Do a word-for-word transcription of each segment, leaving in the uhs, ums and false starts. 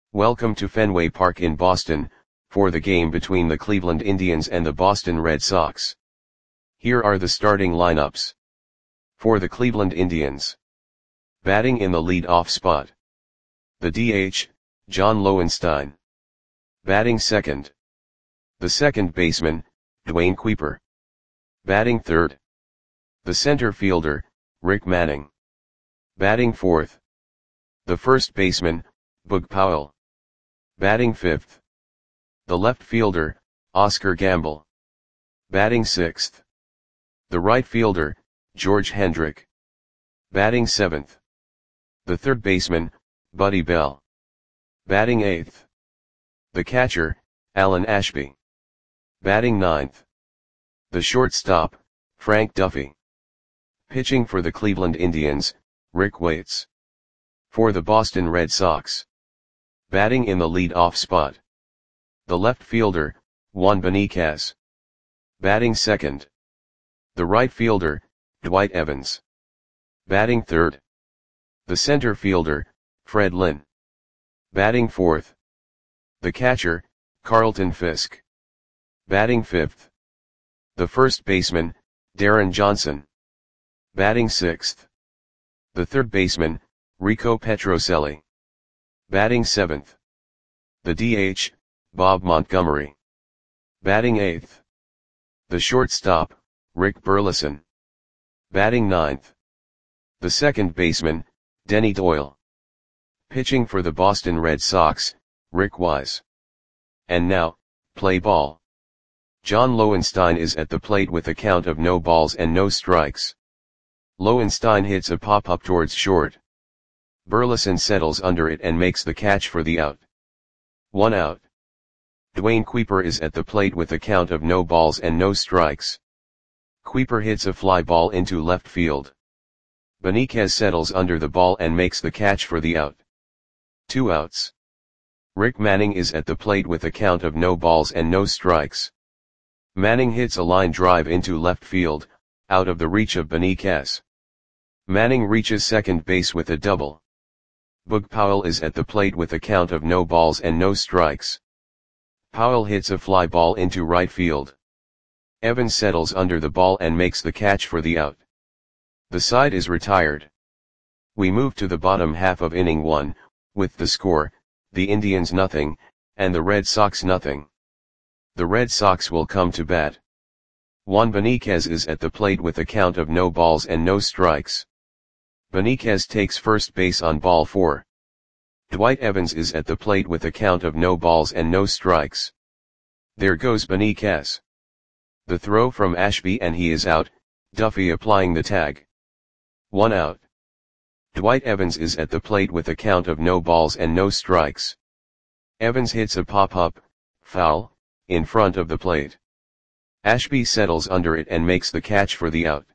Welcome to Fenway Park in Boston, for the game between the Cleveland Indians and the Boston Red Sox. Here are the starting lineups. For the Cleveland Indians. Batting in the lead-off spot. The D H, John Lowenstein. Batting second. The second baseman, Dwayne Kuiper. Batting third. The center fielder, Rick Manning. Batting fourth. The first baseman, Boog Powell. Batting fifth. The left fielder, Oscar Gamble. Batting sixth. The right fielder, George Hendrick. Batting seventh. The third baseman, Buddy Bell. Batting eighth. The catcher, Alan Ashby. Batting ninth. The shortstop, Frank Duffy. Pitching for the Cleveland Indians, Rick Waits. For the Boston Red Sox. Batting in the lead-off spot. The left fielder, Juan Beniquez. Batting second. The right fielder, Dwight Evans. Batting third. The center fielder, Fred Lynn. Batting fourth. The catcher, Carlton Fisk. Batting fifth. The first baseman, Darren Johnson. Batting sixth. The third baseman, Rico Petrocelli. Batting seventh. The D H, Bob Montgomery. Batting eighth. The shortstop, Rick Burleson. Batting ninth. The second baseman, Denny Doyle. Pitching for the Boston Red Sox, Rick Wise. And now, play ball. John Lowenstein is at the plate with a count of no balls and no strikes. Lowenstein hits a pop-up towards short. Burleson settles under it and makes the catch for the out. One out. Dwayne Kuiper is at the plate with a count of no balls and no strikes. Kuiper hits a fly ball into left field. Beniquez settles under the ball and makes the catch for the out. Two outs. Rick Manning is at the plate with a count of no balls and no strikes. Manning hits a line drive into left field, out of the reach of Beniquez. Manning reaches second base with a double. Boog Powell is at the plate with a count of no balls and no strikes. Powell hits a fly ball into right field. Evans settles under the ball and makes the catch for the out. The side is retired. We move to the bottom half of inning one, with the score, the Indians nothing, and the Red Sox nothing. The Red Sox will come to bat. Juan Beniquez is at the plate with a count of no balls and no strikes. Beniquez takes first base on ball four. Dwight Evans is at the plate with a count of no balls and no strikes. There goes Beniquez. The throw from Ashby and he is out, Duffy applying the tag. One out. Dwight Evans is at the plate with a count of no balls and no strikes. Evans hits a pop-up, foul, in front of the plate. Ashby settles under it and makes the catch for the out.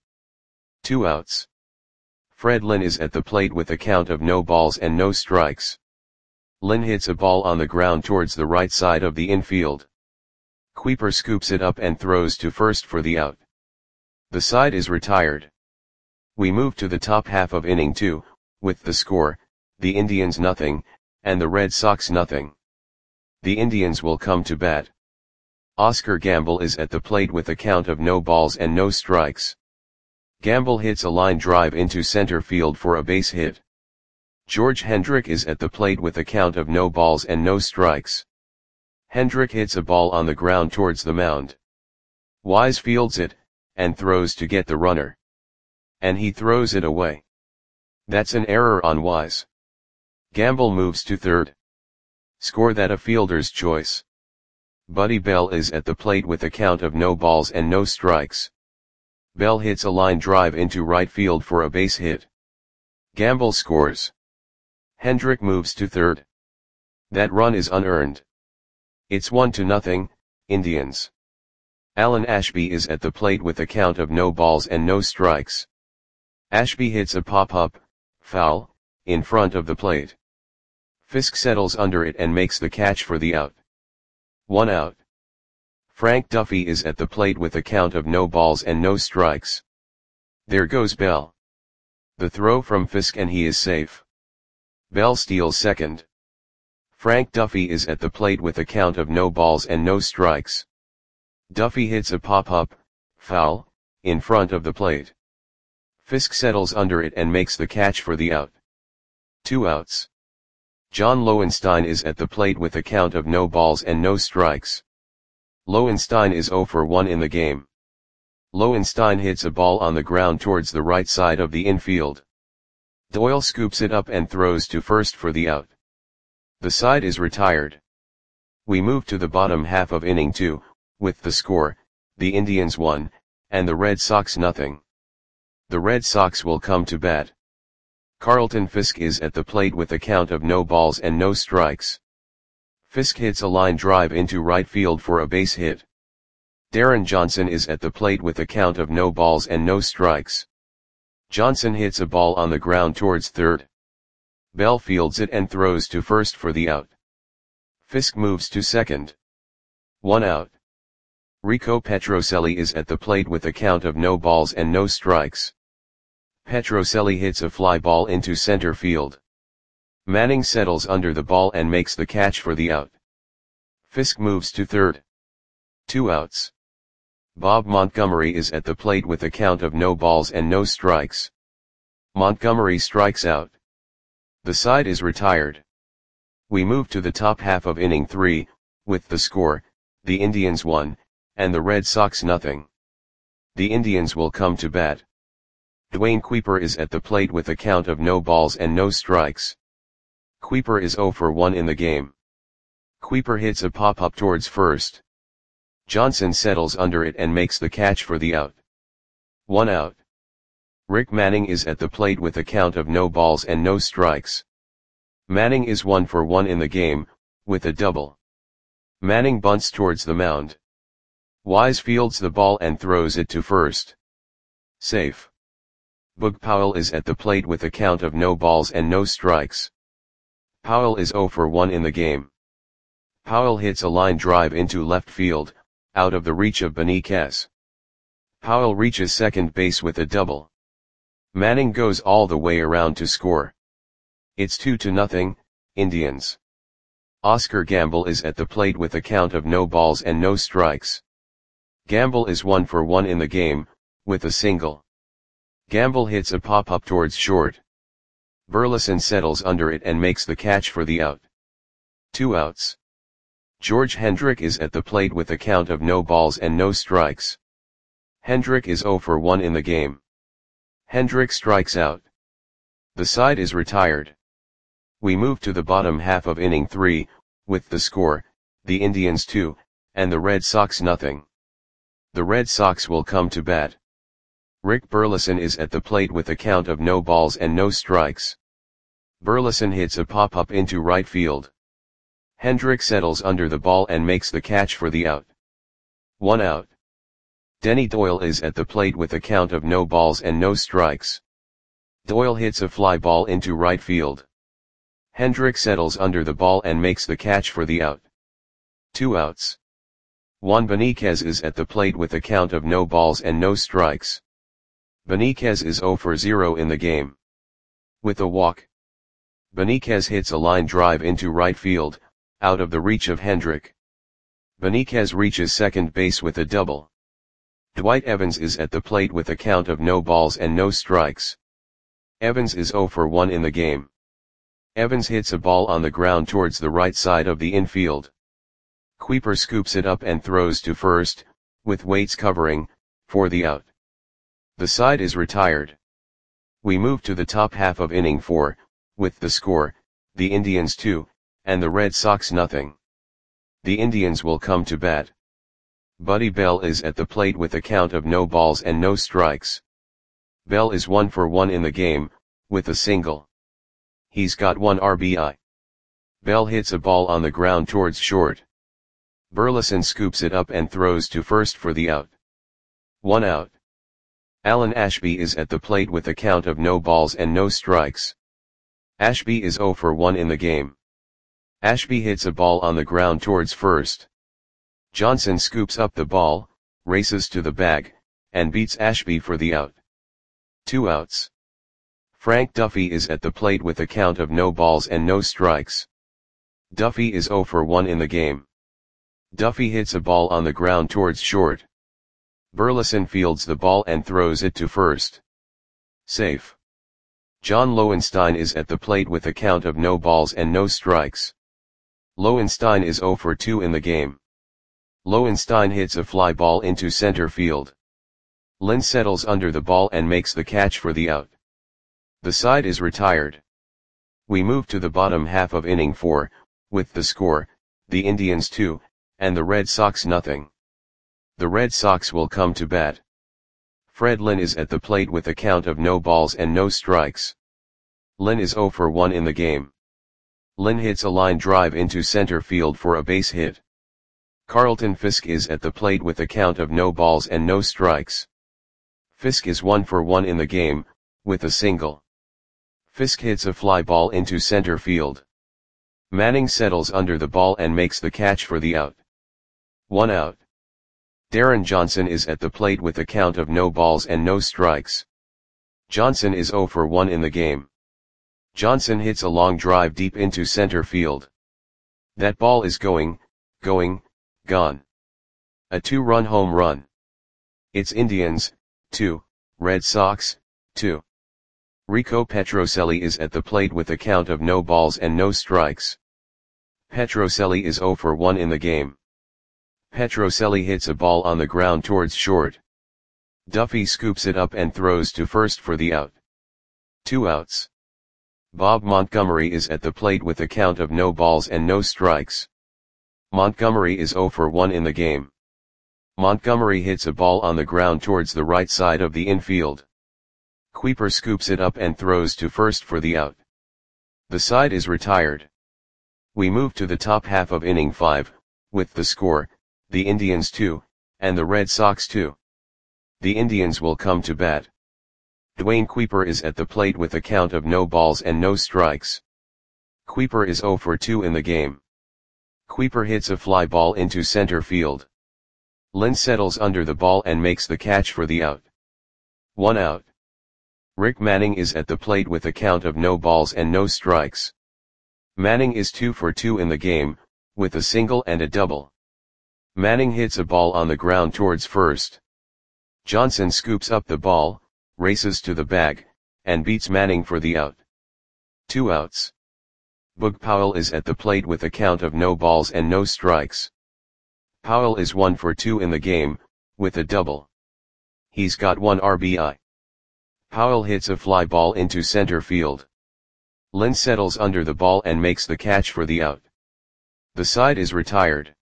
Two outs. Fred Lynn is at the plate with a count of no balls and no strikes. Lynn hits a ball on the ground towards the right side of the infield. Kuiper scoops it up and throws to first for the out. The side is retired. We move to the top half of inning two, with the score, the Indians nothing, and the Red Sox nothing. The Indians will come to bat. Oscar Gamble is at the plate with a count of no balls and no strikes. Gamble hits a line drive into center field for a base hit. George Hendrick is at the plate with a count of no balls and no strikes. Hendrick hits a ball on the ground towards the mound. Wise fields it, and throws to get the runner. And he throws it away. That's an error on Wise. Gamble moves to third. Score that a fielder's choice. Buddy Bell is at the plate with a count of no balls and no strikes. Bell hits a line drive into right field for a base hit. Gamble scores. Hendrick moves to third. That run is unearned. It's one to nothing, Indians. Alan Ashby is at the plate with a count of no balls and no strikes. Ashby hits a pop-up, foul, in front of the plate. Fisk settles under it and makes the catch for the out. One out. Frank Duffy is at the plate with a count of no balls and no strikes. There goes Bell. The throw from Fisk and he is safe. Bell steals second. Frank Duffy is at the plate with a count of no balls and no strikes. Duffy hits a pop-up, foul, in front of the plate. Fisk settles under it and makes the catch for the out. Two outs. John Lowenstein is at the plate with a count of no balls and no strikes. Lowenstein is zero for one in the game. Lowenstein hits a ball on the ground towards the right side of the infield. Doyle scoops it up and throws to first for the out. The side is retired. We move to the bottom half of inning two, with the score, the Indians one, and the Red Sox nothing. The Red Sox will come to bat. Carlton Fisk is at the plate with a count of no balls and no strikes. Fisk hits a line drive into right field for a base hit. Darren Johnson is at the plate with a count of no balls and no strikes. Johnson hits a ball on the ground towards third. Bell fields it and throws to first for the out. Fisk moves to second. One out. Rico Petrocelli is at the plate with a count of no balls and no strikes. Petrocelli hits a fly ball into center field. Manning settles under the ball and makes the catch for the out. Fisk moves to third. Two outs. Bob Montgomery is at the plate with a count of no balls and no strikes. Montgomery strikes out. The side is retired. We move to the top half of inning three, with the score, the Indians one, and the Red Sox nothing. The Indians will come to bat. Dwayne Kuiper is at the plate with a count of no balls and no strikes. Kuiper is zero for one in the game. Kuiper hits a pop-up towards first. Johnson settles under it and makes the catch for the out. One out. Rick Manning is at the plate with a count of no balls and no strikes. Manning is one for one in the game, with a double. Manning bunts towards the mound. Wise fields the ball and throws it to first. Safe. Boog Powell is at the plate with a count of no balls and no strikes. Powell is zero for one in the game. Powell hits a line drive into left field, out of the reach of Benitez. Powell reaches second base with a double. Manning goes all the way around to score. It's two to nothing, Indians. Oscar Gamble is at the plate with a count of no balls and no strikes. Gamble is one for one in the game, with a single. Gamble hits a pop-up towards short. Burleson settles under it and makes the catch for the out. Two outs. George Hendrick is at the plate with a count of no balls and no strikes. Hendrick is zero for one in the game. Hendrick strikes out. The side is retired. We move to the bottom half of inning three, with the score, the Indians two, and the Red Sox nothing. The Red Sox will come to bat. Rick Burleson is at the plate with a count of no balls and no strikes. Burleson hits a pop-up into right field. Hendrick settles under the ball and makes the catch for the out. One out. Denny Doyle is at the plate with a count of no balls and no strikes. Doyle hits a fly ball into right field. Hendrick settles under the ball and makes the catch for the out. Two outs. Juan Benitez is at the plate with a count of no balls and no strikes. Benitez is zero for zero in the game. With a walk. Benitez hits a line drive into right field, out of the reach of Hendrick. Benitez reaches second base with a double. Dwight Evans is at the plate with a count of no balls and no strikes. Evans is zero for one in the game. Evans hits a ball on the ground towards the right side of the infield. Kuiper scoops it up and throws to first, with Waits covering, for the out. The side is retired. We move to the top half of inning four, with the score, the Indians two, and the Red Sox nothing. The Indians will come to bat. Buddy Bell is at the plate with a count of no balls and no strikes. Bell is one for one in the game, with a single. He's got one R B I. Bell hits a ball on the ground towards short. Burleson scoops it up and throws to first for the out. One out. Alan Ashby is at the plate with a count of no balls and no strikes. Ashby is zero for one in the game. Ashby hits a ball on the ground towards first. Johnson scoops up the ball, races to the bag, and beats Ashby for the out. Two outs. Frank Duffy is at the plate with a count of no balls and no strikes. Duffy is zero for one in the game. Duffy hits a ball on the ground towards short. Burleson fields the ball and throws it to first. Safe. John Lowenstein is at the plate with a count of no balls and no strikes. Lowenstein is zero for two in the game. Lowenstein hits a fly ball into center field. Lynn settles under the ball and makes the catch for the out. The side is retired. We move to the bottom half of inning four, with the score, the Indians two, and the Red Sox nothing. The Red Sox will come to bat. Fred Lynn is at the plate with a count of no balls and no strikes. Lynn is zero for one in the game. Lynn hits a line drive into center field for a base hit. Carlton Fisk is at the plate with a count of no balls and no strikes. Fisk is one for one in the game, with a single. Fisk hits a fly ball into center field. Manning settles under the ball and makes the catch for the out. One out. Darren Johnson is at the plate with a count of no balls and no strikes. Johnson is zero for one in the game. Johnson hits a long drive deep into center field. That ball is going, going, gone. A two-run home run. It's Indians, two, Red Sox, two. Rico Petrocelli is at the plate with a count of no balls and no strikes. Petrocelli is zero for one in the game. Petrocelli hits a ball on the ground towards short. Duffy scoops it up and throws to first for the out. Two outs. Bob Montgomery is at the plate with a count of no balls and no strikes. Montgomery is zero for one in the game. Montgomery hits a ball on the ground towards the right side of the infield. Kuiper scoops it up and throws to first for the out. The side is retired. We move to the top half of inning five, with the score, the Indians two, and the Red Sox two. The Indians will come to bat. Dwayne Kuiper is at the plate with a count of no balls and no strikes. Kuiper is zero for two in the game. Kuiper hits a fly ball into center field. Lynn settles under the ball and makes the catch for the out. One out. Rick Manning is at the plate with a count of no balls and no strikes. Manning is two for two in the game, with a single and a double. Manning hits a ball on the ground towards first. Johnson scoops up the ball, races to the bag, and beats Manning for the out. Two outs. Boog Powell is at the plate with a count of no balls and no strikes. Powell is one for two in the game, with a double. He's got one R B I. Powell hits a fly ball into center field. Lynn settles under the ball and makes the catch for the out. The side is retired.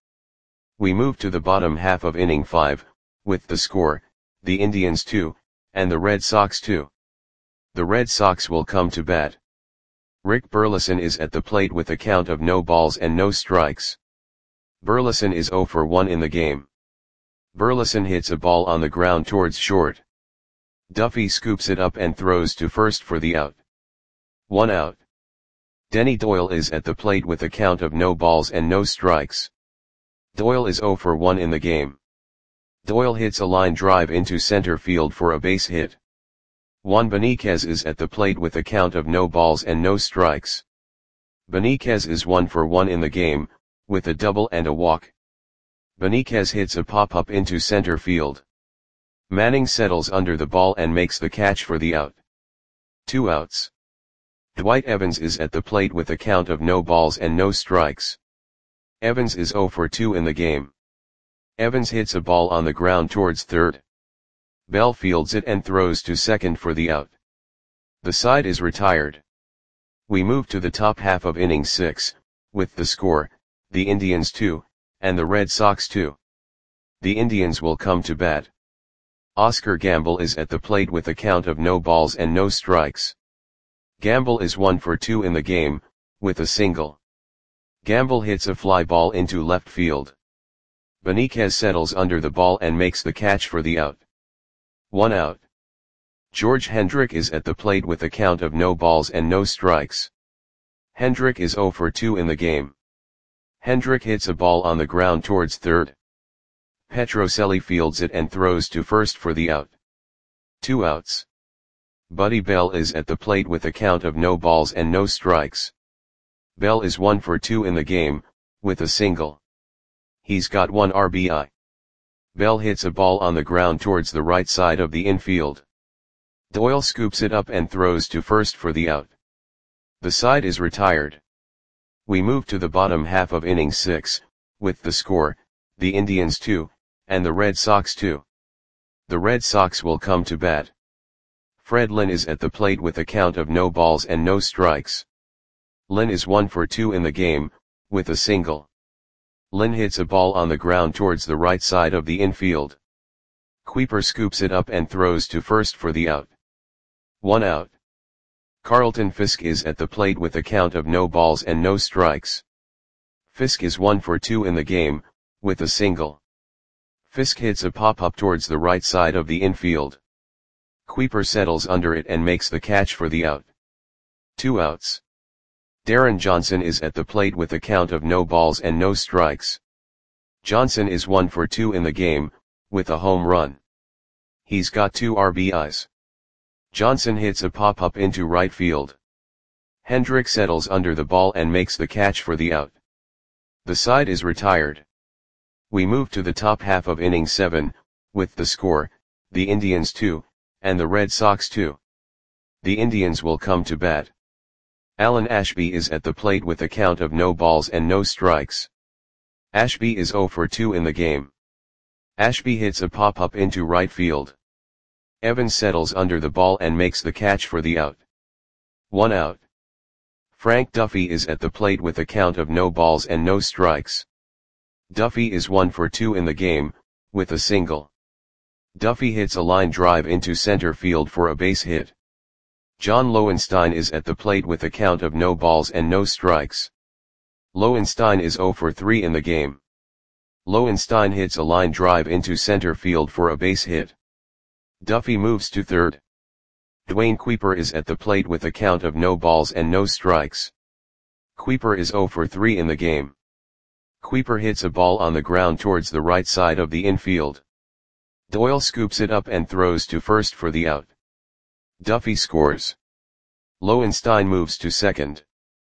We move to the bottom half of inning five, with the score, the Indians two, and the Red Sox two. The Red Sox will come to bat. Rick Burleson is at the plate with a count of no balls and no strikes. Burleson is zero for one in the game. Burleson hits a ball on the ground towards short. Duffy scoops it up and throws to first for the out. One out. Denny Doyle is at the plate with a count of no balls and no strikes. Doyle is zero for one in the game. Doyle hits a line drive into center field for a base hit. Juan Beniquez is at the plate with a count of no balls and no strikes. Beniquez is one for one in the game, with a double and a walk. Beniquez hits a pop-up into center field. Manning settles under the ball and makes the catch for the out. Two outs. Dwight Evans is at the plate with a count of no balls and no strikes. Evans is zero for two in the game. Evans hits a ball on the ground towards third. Bell fields it and throws to second for the out. The side is retired. We move to the top half of inning six, with the score, the Indians two, and the Red Sox two. The Indians will come to bat. Oscar Gamble is at the plate with a count of no balls and no strikes. Gamble is one for two in the game, with a single. Gamble hits a fly ball into left field. Beniquez settles under the ball and makes the catch for the out. One out. George Hendrick is at the plate with a count of no balls and no strikes. Hendrick is zero for two in the game. Hendrick hits a ball on the ground towards third. Petrocelli fields it and throws to first for the out. Two outs. Buddy Bell is at the plate with a count of no balls and no strikes. Bell is one for two in the game, with a single. He's got one R B I. Bell hits a ball on the ground towards the right side of the infield. Doyle scoops it up and throws to first for the out. The side is retired. We move to the bottom half of inning six, with the score, the Indians two, and the Red Sox two. The Red Sox will come to bat. Fred Lynn is at the plate with a count of no balls and no strikes. Lynn is one for two in the game, with a single. Lynn hits a ball on the ground towards the right side of the infield. Kuiper scoops it up and throws to first for the out. One out. Carlton Fisk is at the plate with a count of no balls and no strikes. Fisk is one for two in the game, with a single. Fisk hits a pop-up towards the right side of the infield. Kuiper settles under it and makes the catch for the out. Two outs. Darren Johnson is at the plate with a count of no balls and no strikes. Johnson is one for two in the game, with a home run. He's got two R B Is. Johnson hits a pop-up into right field. Hendrick settles under the ball and makes the catch for the out. The side is retired. We move to the top half of inning seven, with the score, the Indians two, and the Red Sox two. The Indians will come to bat. Alan Ashby is at the plate with a count of no balls and no strikes. Ashby is zero for two in the game. Ashby hits a pop-up into right field. Evans settles under the ball and makes the catch for the out. One out. Frank Duffy is at the plate with a count of no balls and no strikes. Duffy is one for two in the game, with a single. Duffy hits a line drive into center field for a base hit. John Lowenstein is at the plate with a count of no balls and no strikes. Lowenstein is zero for three in the game. Lowenstein hits a line drive into center field for a base hit. Duffy moves to third. Dwayne Kuiper is at the plate with a count of no balls and no strikes. Kuiper is zero for three in the game. Kuiper hits a ball on the ground towards the right side of the infield. Doyle scoops it up and throws to first for the out. Duffy scores. Lowenstein moves to second.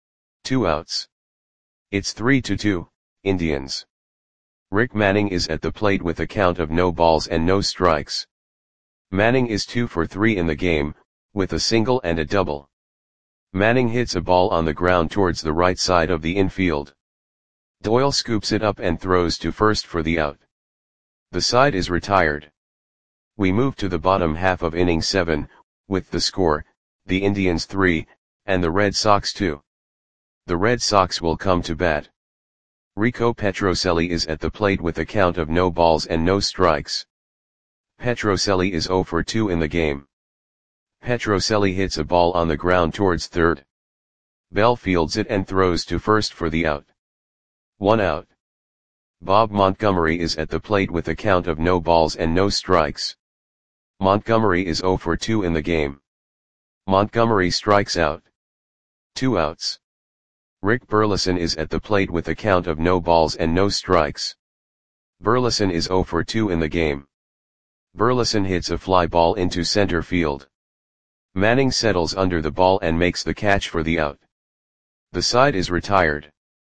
Two outs. It's three to two, Indians. Rick Manning is at the plate with a count of no balls and no strikes. Manning is two for three in the game, with a single and a double. Manning hits a ball on the ground towards the right side of the infield. Doyle scoops it up and throws to first for the out. The side is retired. We move to the bottom half of inning seven, with the score, the Indians three, and the Red Sox two. The Red Sox will come to bat. Rico Petrocelli is at the plate with a count of no balls and no strikes. Petrocelli is zero for two in the game. Petrocelli hits a ball on the ground towards third. Bell fields it and throws to first for the out. One out. Bob Montgomery is at the plate with a count of no balls and no strikes. Montgomery is zero for two in the game. Montgomery strikes out. Two outs. Rick Burleson is at the plate with a count of no balls and no strikes. Burleson is zero for two in the game. Burleson hits a fly ball into center field. Manning settles under the ball and makes the catch for the out. The side is retired.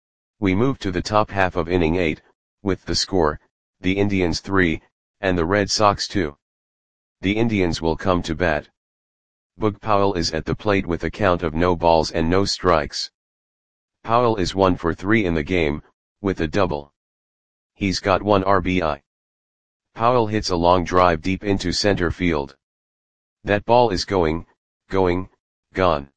We move to the top half of inning eight, with the score, the Indians three, and the Red Sox two. The Indians will come to bat. Boog Powell is at the plate with a count of no balls and no strikes. Powell is one for three in the game, with a double. He's got one R B I. Powell hits a long drive deep into center field. That ball is going, going, gone.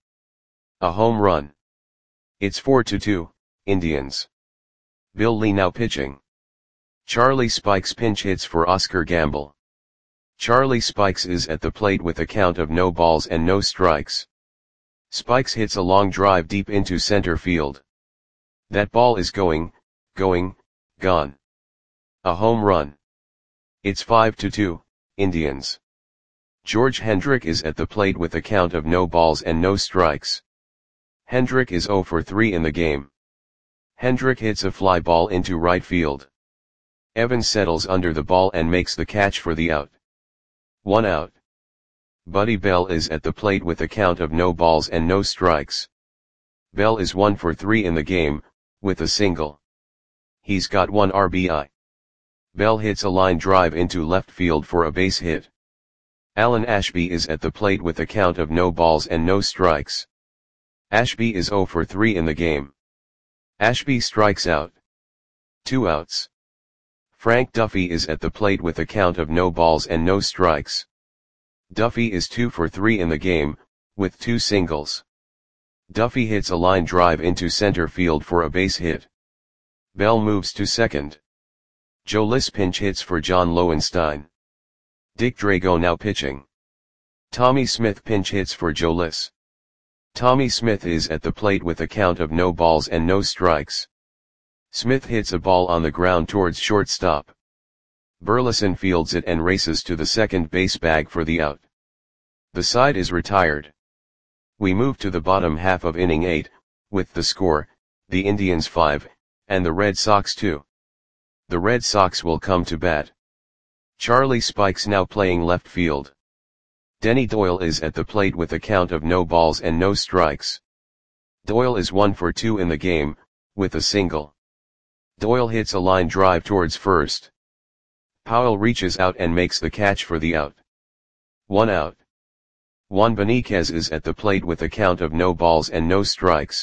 A home run. It's four to two, Indians. Bill Lee now pitching. Charlie Spikes pinch hits for Oscar Gamble. Charlie Spikes is at the plate with a count of no balls and no strikes. Spikes hits a long drive deep into center field. That ball is going, going, gone. A home run. It's five to two, Indians. George Hendrick is at the plate with a count of no balls and no strikes. Hendrick is zero for three in the game. Hendrick hits a fly ball into right field. Evans settles under the ball and makes the catch for the out. One out. Buddy Bell is at the plate with a count of no balls and no strikes. Bell is one for three in the game, with a single. He's got one R B I. Bell hits a line drive into left field for a base hit. Alan Ashby is at the plate with a count of no balls and no strikes. Ashby is zero for three in the game. Ashby strikes out. Two outs. Frank Duffy is at the plate with a count of no balls and no strikes. Duffy is two for three in the game, with two singles. Duffy hits a line drive into center field for a base hit. Bell moves to second. Joe Liss pinch hits for John Lowenstein. Dick Drago now pitching. Tommy Smith pinch hits for Joe Liss. Tommy Smith is at the plate with a count of no balls and no strikes. Smith hits a ball on the ground towards shortstop. Burleson fields it and races to the second base bag for the out. The side is retired. We move to the bottom half of inning eight, with the score, the Indians five, and the Red Sox two. The Red Sox will come to bat. Charlie Spikes now playing left field. Denny Doyle is at the plate with a count of no balls and no strikes. Doyle is one for two in the game, with a single. Doyle hits a line drive towards first. Powell reaches out and makes the catch for the out. One out. Juan Beniquez is at the plate with a count of no balls and no strikes.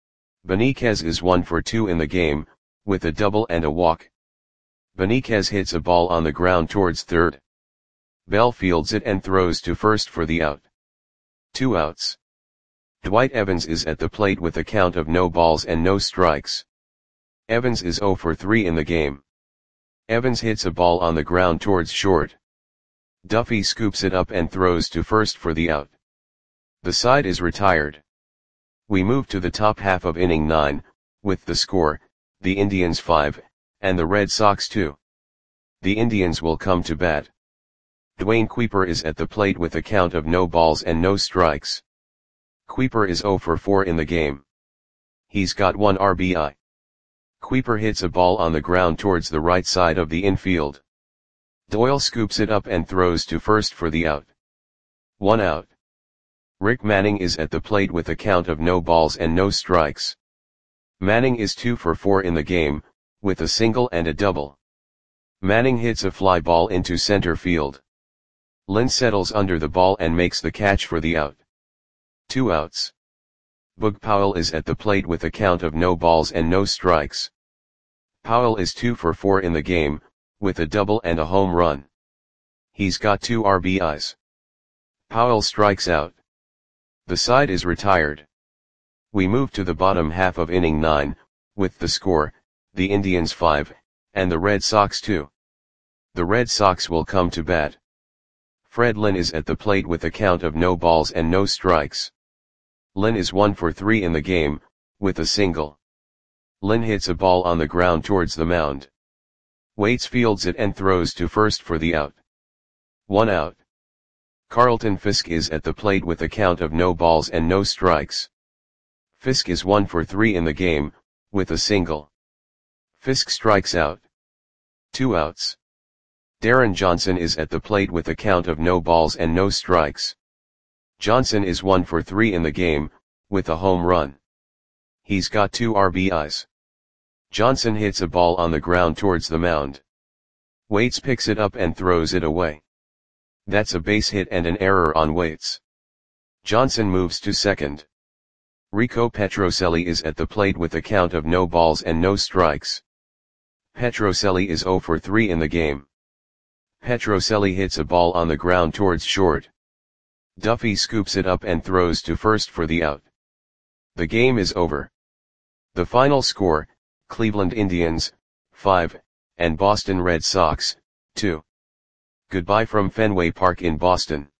Beniquez is one for two in the game, with a double and a walk. Beniquez hits a ball on the ground towards third. Bell fields it and throws to first for the out. Two outs. Dwight Evans is at the plate with a count of no balls and no strikes. Evans is zero for three in the game. Evans hits a ball on the ground towards short. Duffy scoops it up and throws to first for the out. The side is retired. We move to the top half of inning nine, with the score, the Indians five, and the Red Sox two. The Indians will come to bat. Dwayne Kuiper is at the plate with a count of no balls and no strikes. Kuiper is zero for four in the game. He's got one R B I. Kuiper hits a ball on the ground towards the right side of the infield. Doyle scoops it up and throws to first for the out. One out. Rick Manning is at the plate with a count of no balls and no strikes. Manning is two for four in the game, with a single and a double. Manning hits a fly ball into center field. Lynn settles under the ball and makes the catch for the out. Two outs. Boog Powell is at the plate with a count of no balls and no strikes. Powell is two for four in the game, with a double and a home run. He's got two R B Is. Powell strikes out. The side is retired. We move to the bottom half of inning nine, with the score, the Indians five, and the Red Sox two. The Red Sox will come to bat. Fred Lynn is at the plate with a count of no balls and no strikes. Lynn is one for three in the game, with a single. Lynn hits a ball on the ground towards the mound. Waits fields it and throws to first for the out. One out. Carlton Fisk is at the plate with a count of no balls and no strikes. Fisk is one for three in the game, with a single. Fisk strikes out. Two outs. Darren Johnson is at the plate with a count of no balls and no strikes. Johnson is one for three in the game, with a home run. He's got two R B Is. Johnson hits a ball on the ground towards the mound. Waits picks it up and throws it away. That's a base hit and an error on Waits. Johnson moves to second. Rico Petrocelli is at the plate with a count of no balls and no strikes. Petrocelli is zero for three in the game. Petrocelli hits a ball on the ground towards short. Duffy scoops it up and throws to first for the out. The game is over. The final score, Cleveland Indians, five, and Boston Red Sox, two. Goodbye from Fenway Park in Boston.